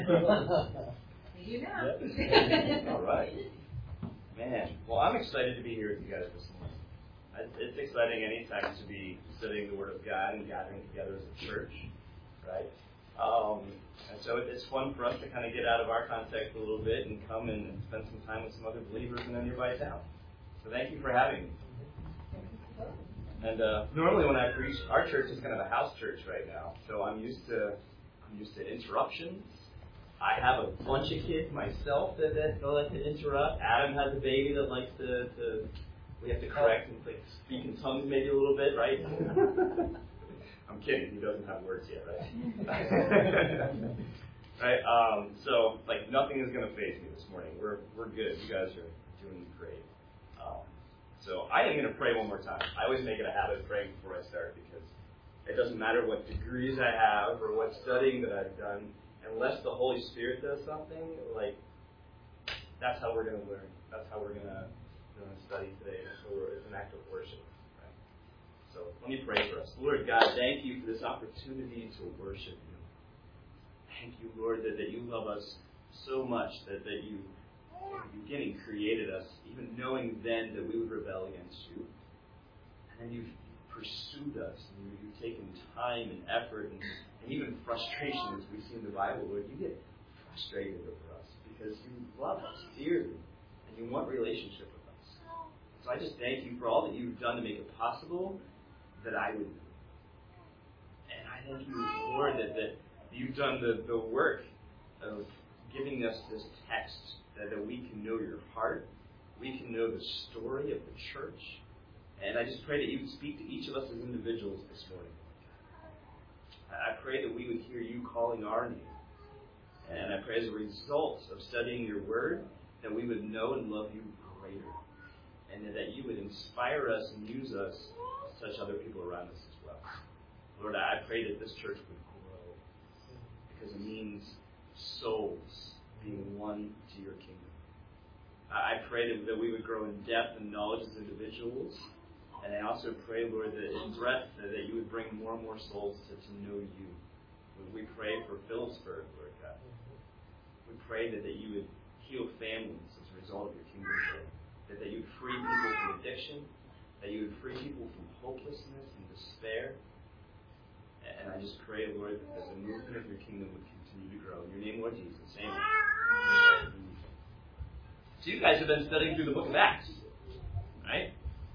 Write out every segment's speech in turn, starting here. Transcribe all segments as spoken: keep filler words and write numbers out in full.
You know. All right. Man, well, I'm excited to be here with you guys this morning. It's exciting anytime to be studying the Word of God and gathering together as a church, right? Um, and so it's fun for us to kind of get out of our context a little bit and come and, and spend some time with some other believers in a nearby town. So thank you for having me. And uh, normally when I preach, our church is kind of a house church right now, so I'm used to I'm used to interruptions. I have a bunch of kids myself that, that like to interrupt. Adam has a baby that likes to, to we have to correct and like speak in tongues maybe a little bit, right? I'm kidding. He doesn't have words yet, right? Right. Um, so like nothing is going to faze me this morning. We're we're good. You guys are doing great. Um, so I am going to pray one more time. I always make it a habit of praying before I start because it doesn't matter what degrees I have or what studying that I've done. Unless the Holy Spirit does something, like, that's how we're going to learn. That's how we're going to study today. That's how we're, it's an act of worship. Right? So let me pray for us. Lord God, thank you for this opportunity to worship you. Thank you, Lord, that, that you love us so much, that, that you, in the beginning, created us, even knowing then that we would rebel against you. And then you've pursued us, and you, you've taken time and effort and And even frustration, as we see in the Bible, Lord, you get frustrated over us because you love us dearly and you want relationship with us. So I just thank you for all that you've done to make it possible that I would know. And I thank you, Lord, that, that you've done the, the work of giving us this text that, that we can know your heart, we can know the story of the church. And I just pray that you would speak to each of us as individuals this morning. I pray that we would hear you calling our name. And I pray as a result of studying your word that we would know and love you greater. And that you would inspire us and use us to touch other people around us as well. Lord, I pray that this church would grow because it means souls being won to your kingdom. I pray that, that we would grow in depth and knowledge as individuals. And I also pray, Lord, that in breadth, that you would bring more and more souls to, to know you. We pray for Phillipsburg, Lord God. We pray that, that you would heal families as a result of your kingdom work. That, that you would free people from addiction. That you would free people from hopelessness and despair. And I just pray, Lord, that the movement of your kingdom would continue to grow. In your name, Lord Jesus. Amen. So you guys have been studying through the book of Acts, right?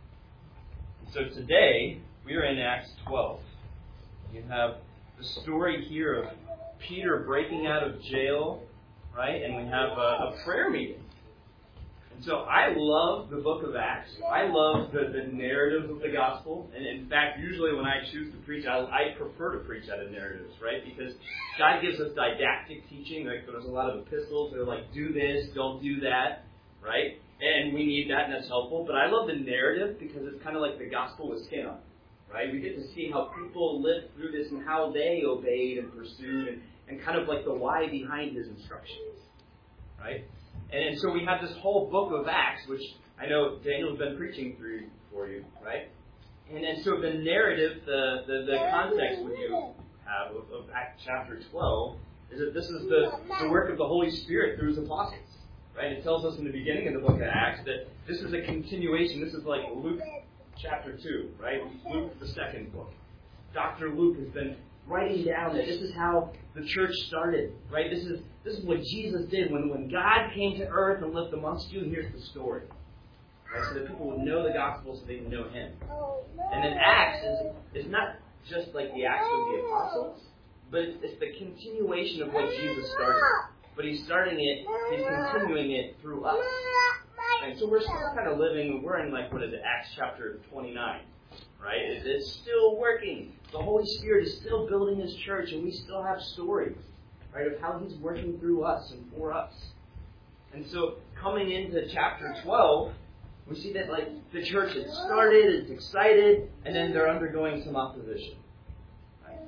So today, we are in Acts twelve. You have the story here of Peter breaking out of jail, right? And we have a, a prayer meeting. And so I love the book of Acts. I love the, the narrative of the gospel. And in fact, usually when I choose to preach, I, I prefer to preach out of narratives, right? Because God gives us didactic teaching. Like there's a lot of epistles that are like, do this, don't do that, right? And we need that, and that's helpful. But I love the narrative because it's kind of like the gospel with skin on, right? We get to see how people lived through this and how they obeyed and pursued, and, and kind of like the why behind his instructions, right? And, and so we have this whole book of Acts, which I know Daniel's been preaching through for you, right? And then so the narrative, the, the, the context what you have of, of Acts chapter twelve is that this is the, the work of the Holy Spirit through his apostles. Right? It tells us in the beginning of the book of Acts that this is a continuation. This is like Luke chapter two, right? Luke, the second book. Doctor Luke has been writing down that this is how the church started, right? This is this is what Jesus did when, when God came to earth and lived amongst you. And here's the story, right? So that people would know the gospel, so they can know Him. And then Acts is is not just like the Acts of the apostles, but it's, it's the continuation of what Jesus started. But he's starting it, he's continuing it through us. And so we're still kind of living, we're in like, what is it, Acts chapter twenty-nine, right? It's, it's still working. The Holy Spirit is still building His church, and we still have stories, right, of how He's working through us and for us. And so coming into chapter twelve, we see that like the church has started, it's excited, and then they're undergoing some opposition. Right?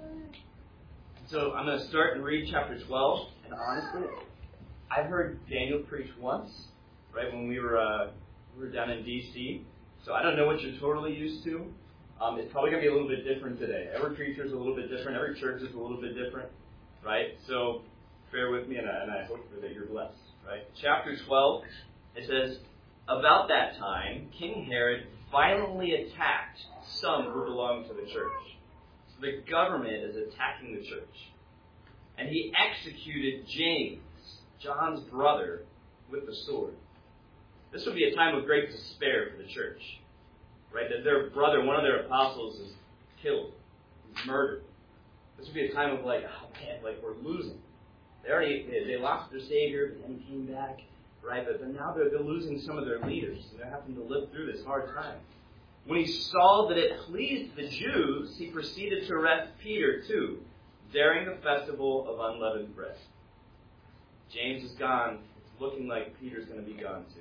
So I'm going to start and read chapter twelve. And honestly, I've heard Daniel preach once, right, when we were uh, we were down in D C. So I don't know what you're totally used to. Um, it's probably going to be a little bit different today. Every preacher is a little bit different. Every church is a little bit different, right? So bear with me, and I, and I hope that you're blessed. Right? Chapter twelve, it says, about that time, King Herod violently attacked some who belonged to the church. So the government is attacking the church. And he executed James, John's brother, with the sword. This would be a time of great despair for the church. Right? That their brother, one of their apostles, is killed. He's murdered. This would be a time of like, oh man, like we're losing. They already they, they lost their Savior, but then he came back, right? But then now they're, they're losing some of their leaders, and they're having to live through this hard time. When he saw that it pleased the Jews, he proceeded to arrest Peter too, during the festival of unleavened bread. James is gone. It's looking like Peter's going to be gone too.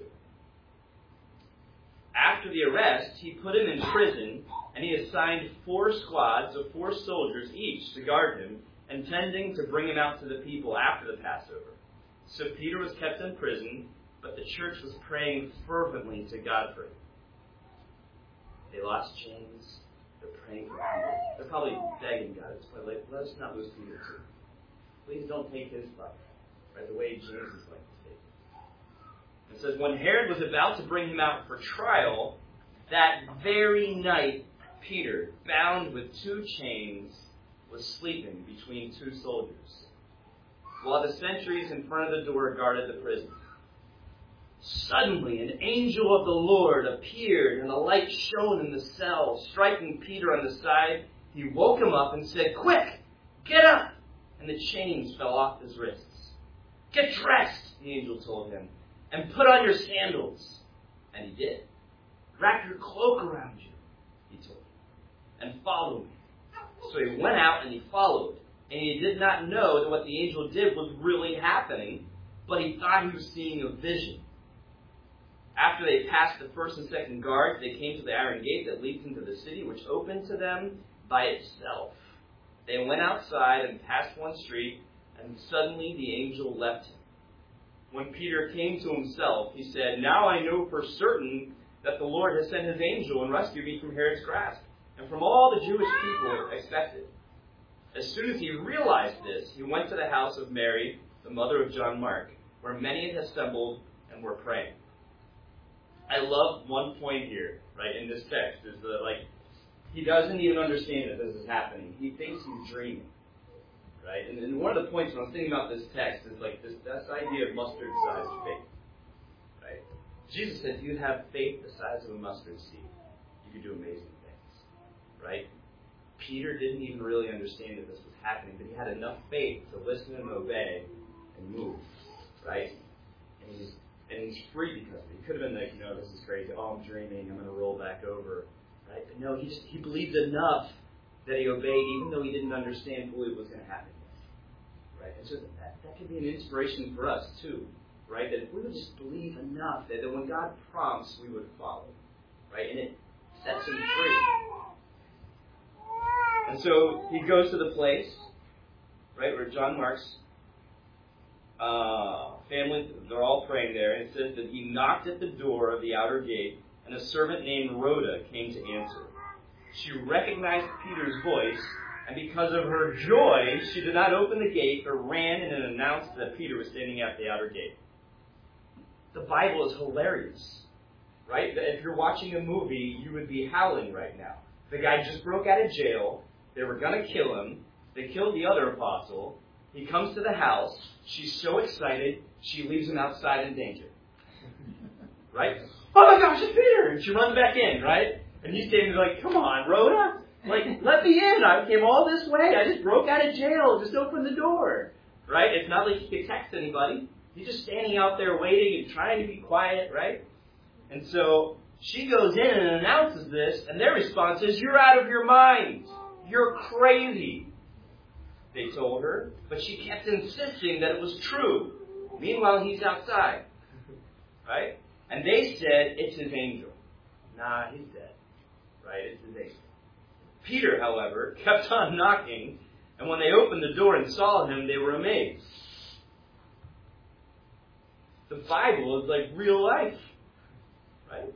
After the arrest, he put him in prison, and he assigned four squads of four soldiers each to guard him, intending to bring him out to the people after the Passover. So Peter was kept in prison, but the church was praying fervently to God for him. They lost James. They're praying for Peter. They're probably begging God. It's probably like, let us not lose Peter too. Please don't take his life, right? The way James is like to take it. It says, when Herod was about to bring him out for trial, that very night, Peter, bound with two chains, was sleeping between two soldiers, while the sentries in front of the door guarded the prison. Suddenly, an angel of the Lord appeared, and a light shone in the cell. Striking Peter on the side, he woke him up and said, "Quick, get up!" And the chains fell off his wrists. "Get dressed," the angel told him, "and put on your sandals." And he did. "Wrap your cloak around you," he told him, "and follow me." So he went out and he followed. And he did not know that what the angel did was really happening, but he thought he was seeing a vision. After they passed the first and second guards, they came to the iron gate that leads into the city, which opened to them by itself. They went outside and passed one street, and suddenly the angel left him. When Peter came to himself, he said, "Now I know for certain that the Lord has sent his angel and rescued me from Herod's grasp, and from all the Jewish people expected." As soon as he realized this, he went to the house of Mary, the mother of John Mark, where many had assembled and were praying. I love one point here, right, in this text, is that, like, he doesn't even understand that this is happening. He thinks he's dreaming, right? And, and one of the points when I was thinking about this text is, like, this, this idea of mustard-sized faith, right? Jesus said, if you have faith the size of a mustard seed, you can do amazing things, right? Peter didn't even really understand that this was happening, but he had enough faith to listen and obey and move, right? And he's and he's free because of it. He could have been like, you know, this is crazy. Oh, I'm dreaming. I'm going to roll back over, right? But no, he just he believed enough that he obeyed, even though he didn't understand fully what was going to happen, right? And so that that could be an inspiration for us too, right? That if we would just believe enough that, that when God prompts, we would follow, right? And it sets him free. And so he goes to the place, right, where John Mark's uh, family, they're all praying there, and it says that he knocked at the door of the outer gate, and a servant named Rhoda came to answer. She recognized Peter's voice, and because of her joy, she did not open the gate, but ran in and announced that Peter was standing at the outer gate. The Bible is hilarious, right? If you're watching a movie, you would be howling right now. The guy just broke out of jail. They were going to kill him. They killed the other apostle. He comes to the house. She's so excited, she leaves him outside in danger. Right? Oh my gosh, it's Peter! And she runs back in, right? And he's standing there like, come on, Rhoda. Like, let me in. I came all this way. I just broke out of jail. Just open the door. Right? It's not like he could text anybody. He's just standing out there waiting and trying to be quiet, right? And so she goes in and announces this, and their response is, "You're out of your mind. You're crazy," they told her, but she kept insisting that it was true. Meanwhile, he's outside, right? And they said, "It's his angel." Nah, he's dead, right? It's his angel. Peter, however, kept on knocking, and when they opened the door and saw him, they were amazed. The Bible is like real life, right?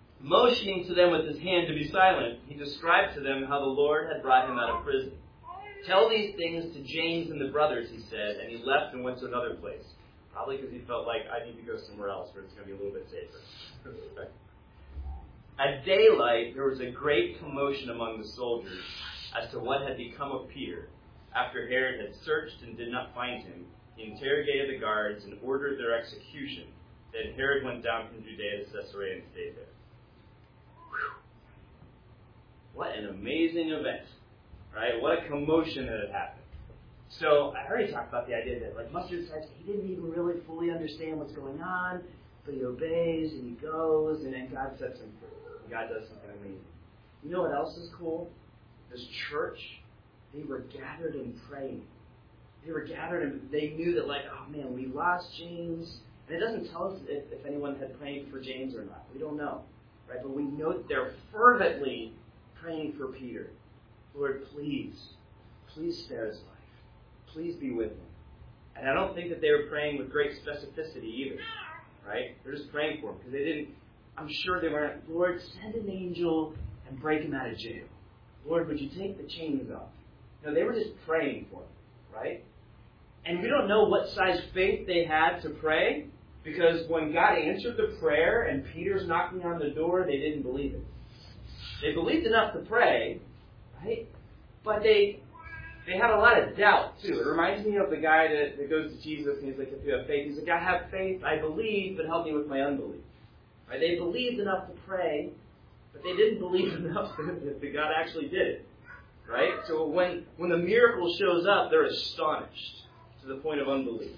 Motioning to them with his hand to be silent, he described to them how the Lord had brought him out of prison. Tell these things to James and the brothers, he said, and he left and went to another place. Probably because he felt like, I need to go somewhere else where it's going to be a little bit safer. At daylight, there was a great commotion among the soldiers as to what had become of Peter. After Herod had searched and did not find him, he interrogated the guards and ordered their execution. Then Herod went down from Judea to Caesarea and stayed there. Whew. What an amazing event, right? What a commotion that had happened. So I already talked about the idea that, like, mustard starts, he didn't even really fully understand what's going on, but he obeys and he goes, and then God sets him free. And God does something amazing. You know what else is cool? This church, they were gathered and praying. They were gathered and they knew that, like, oh man, we lost James. And it doesn't tell us if, if anyone had prayed for James or not. We don't know, right? But we know that they're fervently praying for Peter. Lord, please, please spare his life. Please be with him. And I don't think that they were praying with great specificity either, right? They're just praying for him because they didn't, I'm sure they weren't, Lord, send an angel and break him out of jail. Lord, would you take the chains off? No, they were just praying for him, right? And we don't know what size faith they had to pray because when God answered the prayer and Peter's knocking on the door, they didn't believe it. They believed enough to pray, right? But they they had a lot of doubt, too. It reminds me of the guy that, that goes to Jesus and he's like, if you have faith, he's like, I have faith, I believe, but help me with my unbelief. Right? They believed enough to pray, but they didn't believe enough that, that God actually did it. Right? So when, when the miracle shows up, they're astonished to the point of unbelief.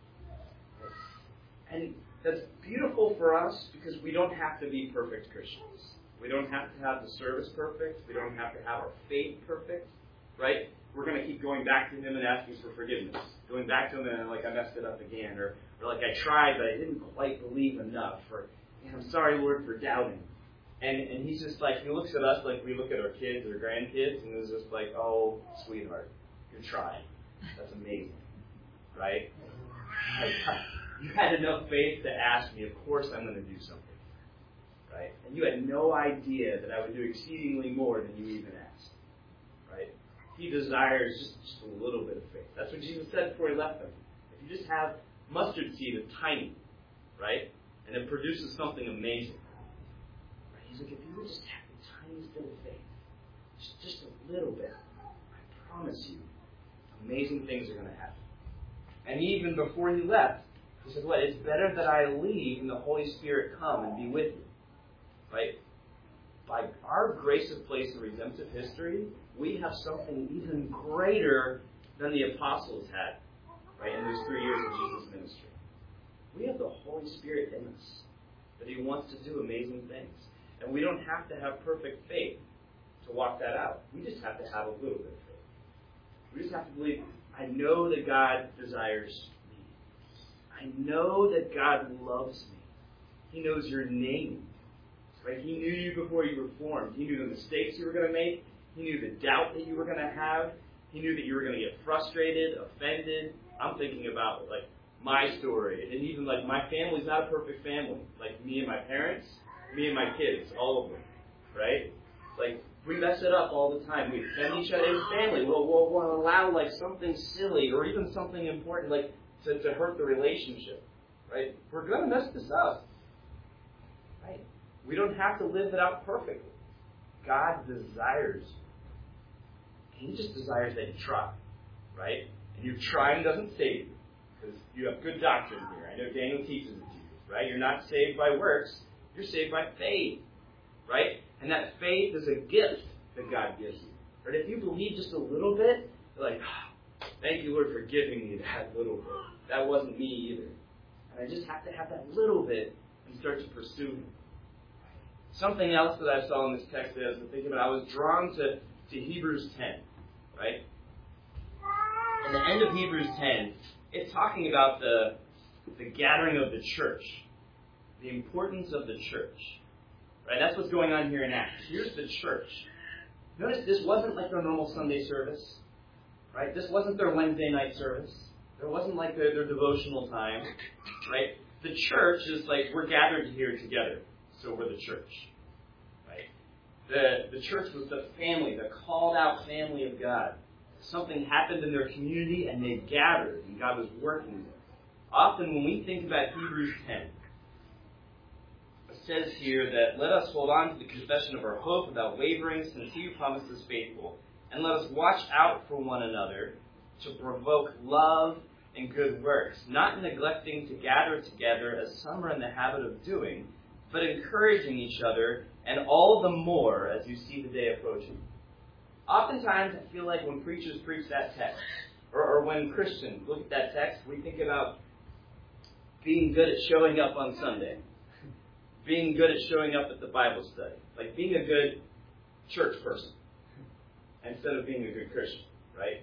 And that's beautiful for us because we don't have to be perfect Christians. We don't have to have the service perfect. We don't have to have our faith perfect. Right? We're going to keep going back to him and asking for forgiveness. Going back to him and like I messed it up again. Or, or like I tried but I didn't quite believe enough. Or I'm sorry, Lord, for doubting. And and he's just like, he looks at us like we look at our kids or grandkids and is just like, oh, sweetheart, you're trying. That's amazing. Right? Like, you had enough faith to ask me, of course I'm going to do something. Right? And you had no idea that I would do exceedingly more than you even asked. Right? He desires just, just a little bit of faith. That's what Jesus said before he left them. If you just have mustard seed, it's tiny, right? And it produces something amazing. Right? He's like, if you would just have the tiniest bit of faith, just, just a little bit, I promise you, amazing things are going to happen. And even before he left, he said, what? It's better that I leave and the Holy Spirit come and be with you. Right? By our grace of place in redemptive history, we have something even greater than the apostles had, right, in those three years of Jesus' ministry. We have the Holy Spirit in us, that he wants to do amazing things. And we don't have to have perfect faith to walk that out. We just have to have a little bit of faith. We just have to believe, I know that God desires me. I know that God loves me. He knows your name. Right? He knew you before you were formed. He knew the mistakes you were going to make. He knew the doubt that you were going to have. He knew that you were going to get frustrated, offended. I'm thinking about, like, my story. And even, like, my family's not a perfect family. Like, me and my parents, me and my kids, all of them. Right? Like, we mess it up all the time. We offend each other as family. We'll, we'll, we'll allow, like, something silly or even something important, like, to, to hurt the relationship. Right? We're going to mess this up. Right? We don't have to live it out perfectly. God desires. He just desires that you try. Right? And you trying doesn't save you. Because you have good doctrine here. I know Daniel teaches it to you. Right? You're not saved by works. You're saved by faith. Right? And that faith is a gift that God gives you. Right? If you believe just a little bit, you're like, oh, thank you, Lord, for giving me that little bit. That wasn't me either. And I just have to have that little bit and start to pursue him. Something else that I saw in this text that I was thinking about, I was drawn to, to Hebrews ten, right? In the end of Hebrews ten, it's talking about the, the gathering of the church, the importance of the church, right? That's what's going on here in Acts. Here's the church. Notice this wasn't like their normal Sunday service, right? This wasn't their Wednesday night service. There wasn't like their, their devotional time, right? The church is like, we're gathered here together. So we're the church, right? The the church was the family, the called out family of God, something happened in their community and they gathered and God was working there. Often when we think about Hebrews ten, it says here that let us hold on to the confession of our hope without wavering, since he who promises is faithful. And let us watch out for one another to provoke love and good works, not neglecting to gather together as some are in the habit of doing, but encouraging each other, and all the more as you see the day approaching. Oftentimes I feel like when preachers preach that text, or, or when Christians look at that text, we think about being good at showing up on Sunday, being good at showing up at the Bible study, like being a good church person instead of being a good Christian, right?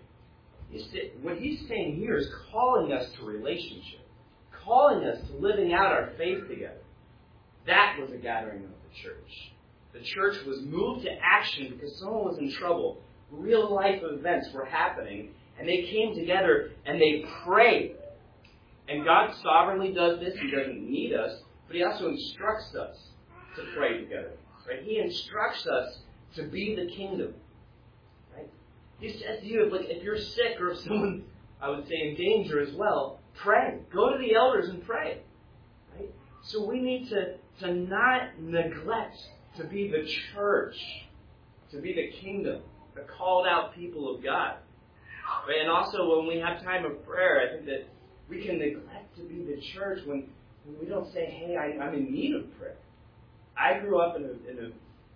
What he's saying here is calling us to relationship, calling us to living out our faith together. That was a gathering of the church. The church was moved to action because someone was in trouble. Real life events were happening, and they came together and they prayed. And God sovereignly does this. He doesn't need us, but he also instructs us to pray together. Right? He instructs us to be the kingdom. Right? He says to you, like, if you're sick or if someone, I would say, in danger as well, pray. Go to the elders and pray. Right? So we need to, to not neglect to be the church, to be the kingdom, the called out people of God. Right? And also when we have time of prayer, I think that we can neglect to be the church when, when we don't say, hey, I, I'm in need of prayer. I grew up in a, in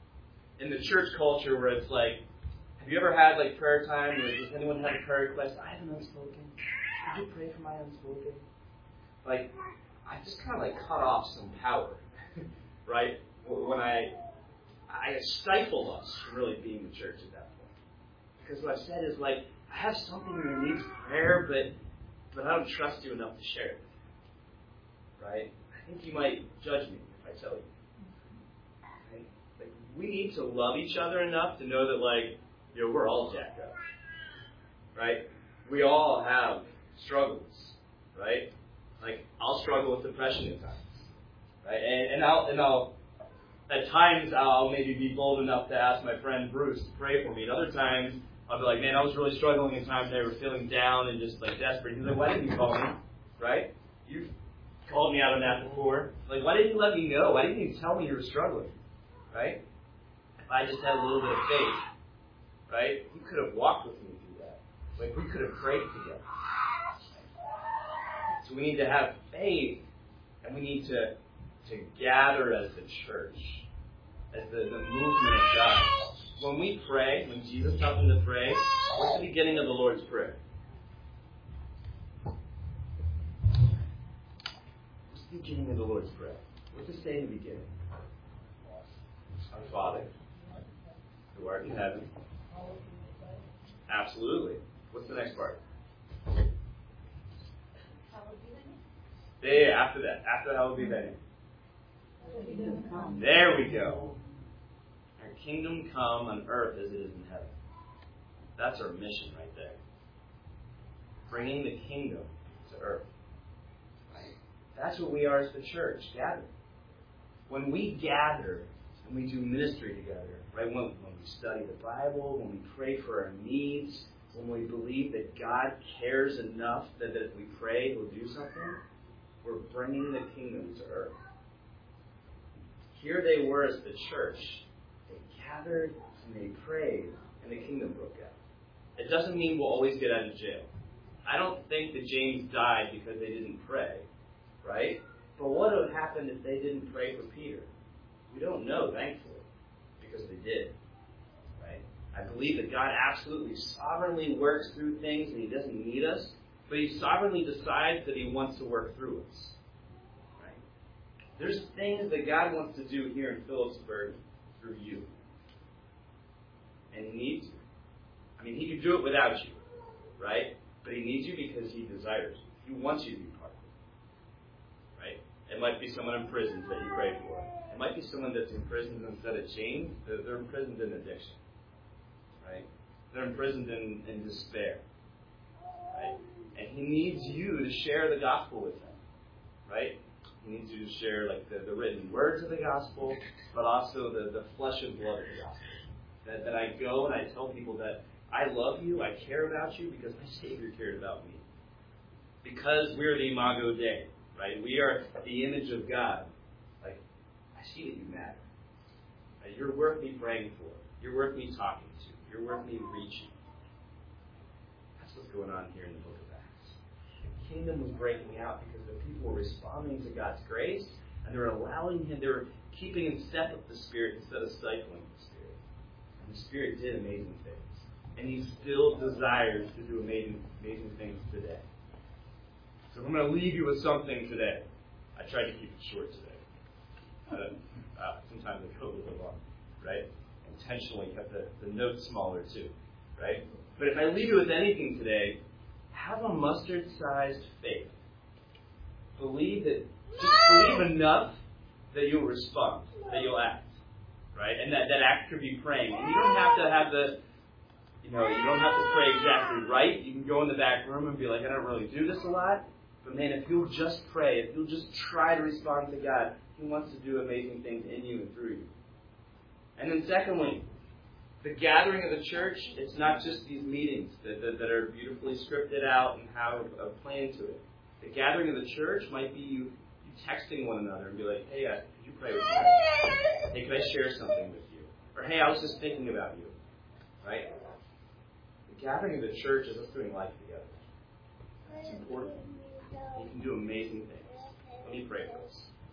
a in the church culture where it's like, have you ever had like prayer time? Or does anyone have a prayer request? I have an unspoken. Could you pray for my unspoken? Like, I just kind of like cut off some power, right? When I I stifle us from really being the church at that point. Because what I've said is like, I have something that needs prayer, but but I don't trust you enough to share it. Right? I think you might judge me if I tell you. Right? Like, we need to love each other enough to know that, like, you know, we're all jacked up. Right? We all have struggles. Right? Like, I'll struggle with depression at times. Right? And, and I'll and I'll at times I'll maybe be bold enough to ask my friend Bruce to pray for me. And other times I'll be like, man, I was really struggling in times I was feeling down and just like desperate. He's like, why didn't you call me? Right? You've called me out on that before. Like, why didn't you let me know? Why didn't you tell me you were struggling? Right? If I just had a little bit of faith, right? You could have walked with me through that. Like, we could have prayed together. So we need to have faith, and we need to, to gather as the church, as the, the movement of God. When we pray, when Jesus taught them to pray, what's the beginning of the Lord's Prayer? What's the beginning of the Lord's Prayer? What's it say in the beginning? Our Father, who art in heaven. Absolutely. What's the next part? Yeah, yeah, after that. After hallowed be thy name. There we go. Our kingdom come on earth as it is in heaven. That's our mission right there. Bringing the kingdom to earth. Right? That's what we are as the church, gathered. When we gather and we do ministry together, right? When, when we study the Bible, when we pray for our needs, when we believe that God cares enough that, that if we pray, He'll do something, we're bringing the kingdom to earth. Here they were as the church. They gathered and they prayed, and the kingdom broke out. It doesn't mean we'll always get out of jail. I don't think that James died because they didn't pray, right? But what would have happened if they didn't pray for Peter? We don't know, thankfully, because they did, right? I believe that God absolutely sovereignly works through things and He doesn't need us, but He sovereignly decides that He wants to work through us. Right? There's things that God wants to do here in Phillipsburg through you. And He needs you. I mean, He could do it without you, right? But He needs you because He desires you. He wants you to be part of it. Right? It might be someone in prison that you pray for. It might be someone that's imprisoned instead of chained. They're, they're imprisoned in addiction. Right? They're imprisoned in, in despair. Right? And He needs you to share the gospel with them. Right? He needs you to share like the, the written words of the gospel, but also the, the flesh and blood of the gospel. That, that I go and I tell people that I love you, I care about you because my Savior cared about me. Because we're the Imago Dei, right? We are the image of God. Like, I see that you matter. Right? You're worth me praying for. You're worth me talking to. You're worth me reaching. That's what's going on here in the book of Acts. The kingdom was breaking out because the people were responding to God's grace, and they were allowing Him, they were keeping in step with the Spirit instead of stifling the Spirit. And the Spirit did amazing things. And He still desires to do amazing, amazing things today. So I'm going to leave you with something today. I tried to keep it short today. Uh, uh, sometimes I go a little long, right? Intentionally kept the, the notes smaller too, right? But if I leave you with anything today, have a mustard-sized faith. Believe that, just believe enough that you'll respond, that you'll act, right? And that, that act could be praying. And you don't have to have the, you know, you don't have to pray exactly right. You can go in the back room and be like, I don't really do this a lot. But man, if you'll just pray, if you'll just try to respond to God, He wants to do amazing things in you and through you. And then secondly, the gathering of the church, it's not just these meetings that, that, that are beautifully scripted out and have a plan to it. The gathering of the church might be you, you texting one another and be like, hey, uh, could you pray with me? Hey, could I share something with you? Or, hey, I was just thinking about you. Right? The gathering of the church is us doing life together. It's important. You can do amazing things. Let me pray for us.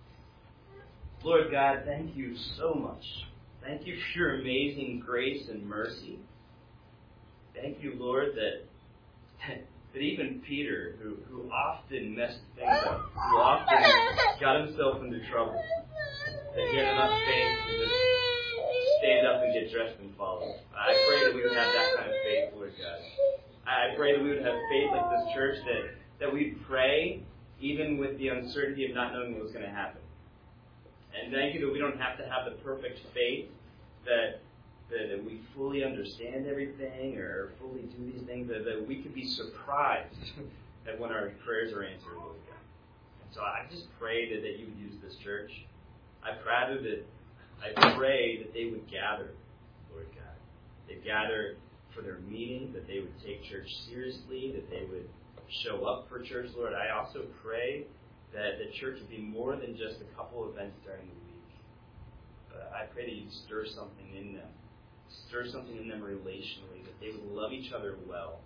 Lord God, thank you so much. Thank you for your amazing grace and mercy. Thank you, Lord, that that even Peter, who, who often messed things up, who often got himself into trouble, that he had enough faith to just stand up and get dressed and follow. I pray that we would have that kind of faith, Lord God. I pray that we would have faith like this church, that, that we'd pray even with the uncertainty of not knowing what was going to happen. And thank you that we don't have to have the perfect faith, that, that, that we fully understand everything or fully do these things, that, that we could be surprised at when our prayers are answered, Lord God. And so I just pray that, that you would use this church. I pray that I pray that they would gather, Lord God. They gather for their meeting, that they would take church seriously, that they would show up for church, Lord. I also pray that the church would be more than just a couple events during the week. But I pray that you'd stir something in them. Stir something in them relationally, that they would love each other well,